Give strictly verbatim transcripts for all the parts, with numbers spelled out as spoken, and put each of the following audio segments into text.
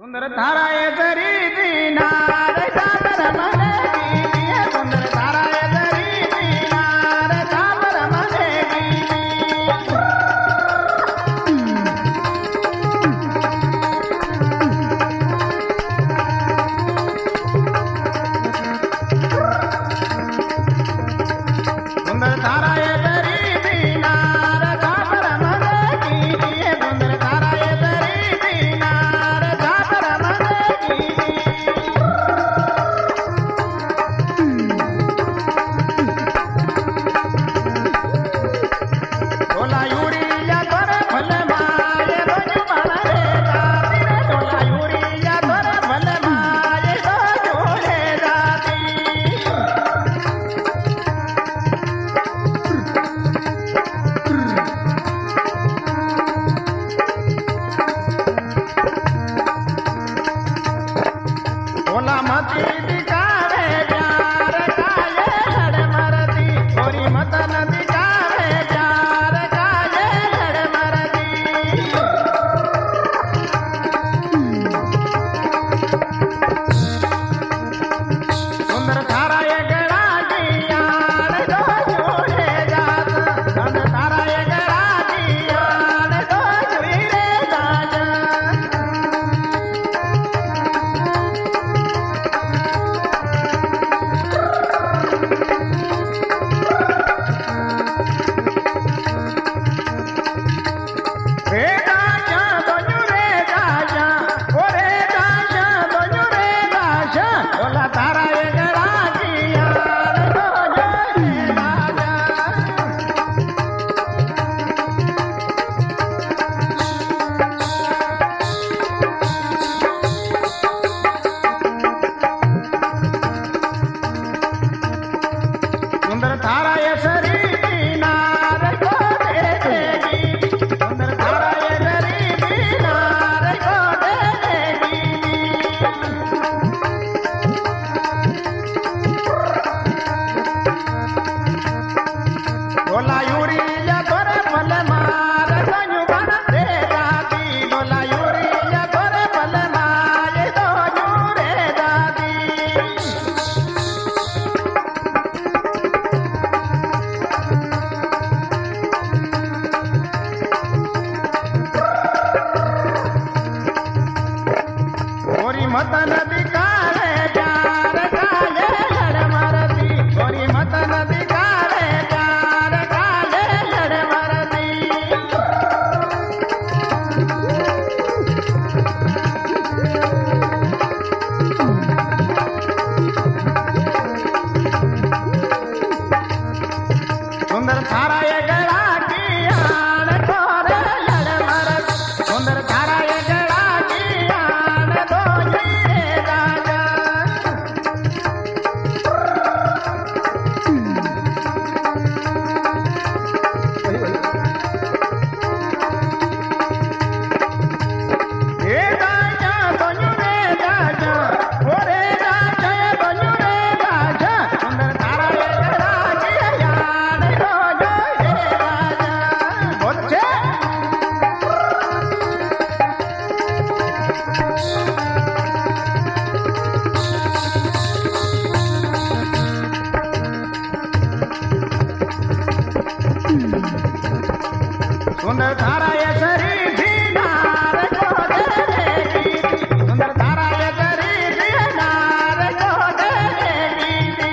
सुंदर धाराए दरी दीनार साबर मने कीजिए सुंदर धाराए दरी दीनार साबर मने सुंदर धाराए दरी दीनार साबर मने कीजिए सुंदर धाराए दरी दीनार साबर मने डोला यूरिया तोरे भले माये रोजू बड़े जाती रे डोला यूरिया तोरे भले माये रोजू रे जाती डोला मती दिखावे प्यार काये लड़ मरती गोरी मत न दिखावे प्यार काये लड़ मरती सुंदर थारा ये गड़ा जियान दो जुड़े जात सुंदर थारा ये गड़ा जियान दो जुड़े जात रे राजा दोनू रे राजा ओ रे राजा दोनू रे राजा डोला तारा ये गड़ा जियान दो जुड़े राजा सुंदर थारा ये सरी दीनार को दे देगी सुंदर थारा ये सरी दीनार को दे देगी डोला यूरिया तोरे भले मार दोनू बन दे जाती डोला यूरिया तोरे भले मार दोनू रे जाती गोरी मत न दिखावे प्यार काये लड़ मरती गोरी मत न दिखावे प्यार काये लड़ मरती सुंदर थारा ये गड़ा कियान तोरे लड़ मरत सुंदर थारा ये गड़ा कियान दो जुड़े राजा ए राजा दोनू रे राजा ओ रे राजा दोनू रे राजा सुंदर थारा ये गड़ा कियान दो जुड़े राजा बोलछे सुंदर थारा ये सरी दीनार को दे देगी सुंदर थारा ये सरी दीनार को दे देगी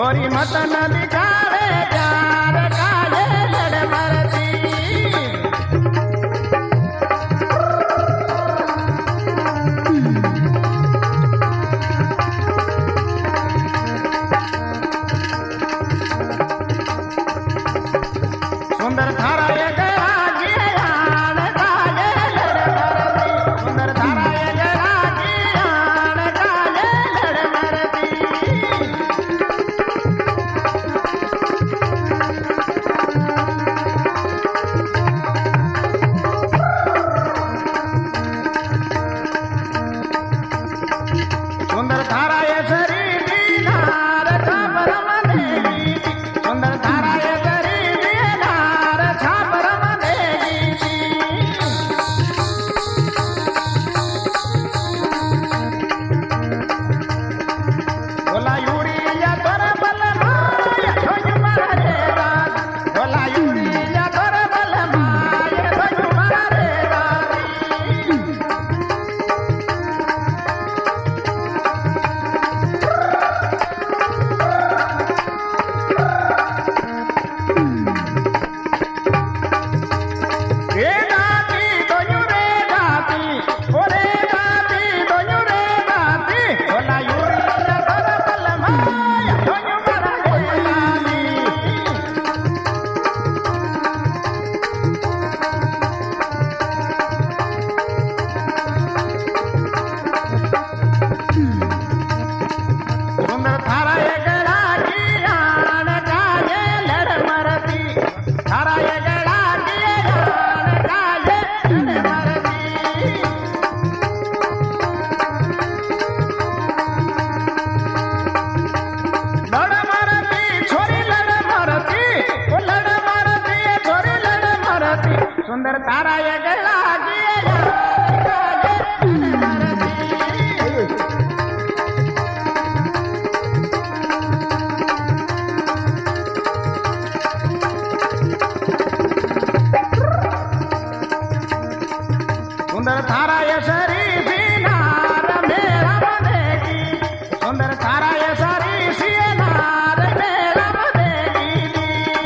गोरी मत न दिखावे प्यार काले लड़ मरती सुंदर थारा ये गया गियान काले लड़ मरती सुंदर थारा ये गया गियान काले लड़ मरती सुंदर थारा ये शरीरी नार छाप रमनेगी सुंदर थारा ये शरीरी नार छाप रमनेगी बोला यूरी या तोर बल माया धोज मारेगा बोला यूरी या तोर बल माया धोज मारेगा रे गाती दोनू रे गाती ओ रे गाती दोनू रे गाती बोला यूरी या तोर बल माया धोज मारेगा सुंदर थारा ये गड़ा गियान काले लड़ मरती थारा ये गड़ा गियान काले लड़ मरती लड़ मरती छोरी लड़ मरती ओ लड़ मरती छोरी लड़ मरती सुंदर थारा ये गड़ा गियान काले लड़ मरती सुंदर थारा ये शरीफी नार मेरा बनेगी सुंदर थारा ये शरीफी नार मेरा बनेगी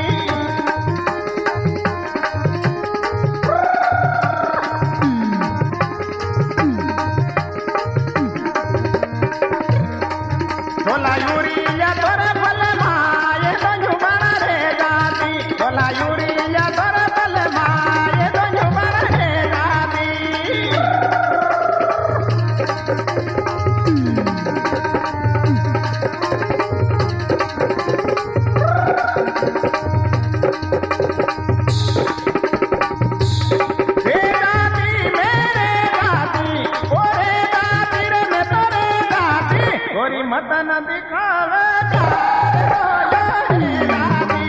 बोला यूरी या तोर बल माये दोनू बड़ा रे गाती बोला यूरी या तोर बल माये दोनू बड़ा रे गाती रे गाती मेरे गाती ओ रे गाती रे मैं तोरे गाती गोरी मत न दिखावे प्यार काले गाती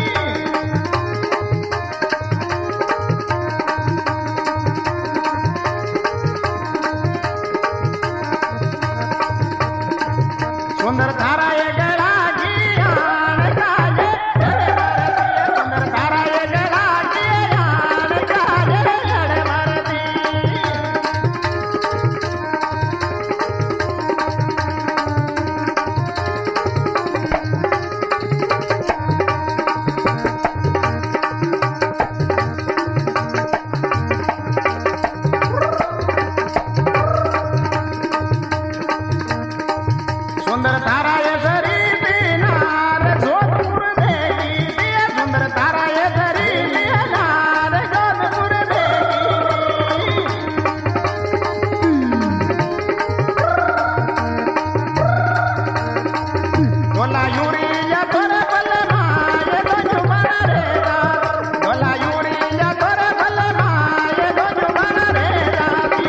सुंदर थारा ये गड़ा गियान काले लड़ मरती सुंदर थारा ये गड़ा गियान काले लड़ मरती सुंदर थारा ये शरीफी नार जोधपुर देगी दिया सुंदर थारा ये शरीफी नार जोधपुर देगी बोला यूरी या तोर बल माये दोनू बड़ा रे गाती बोला यूरी या तोर बल माये दोनू बड़ा रे गाती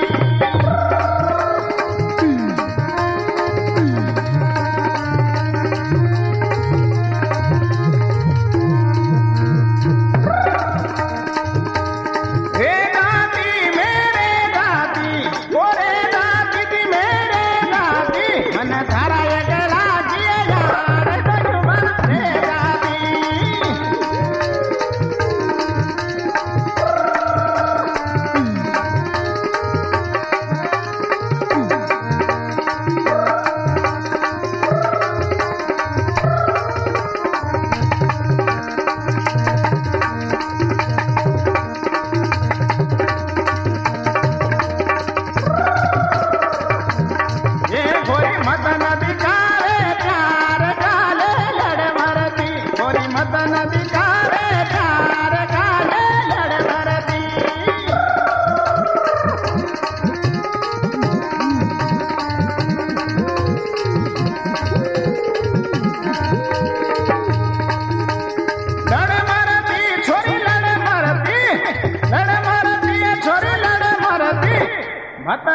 रे गाती मेरे गाती ओ रे गाती की मेरे गाती मन थारा ये गड़ा गियान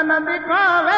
न दिखावे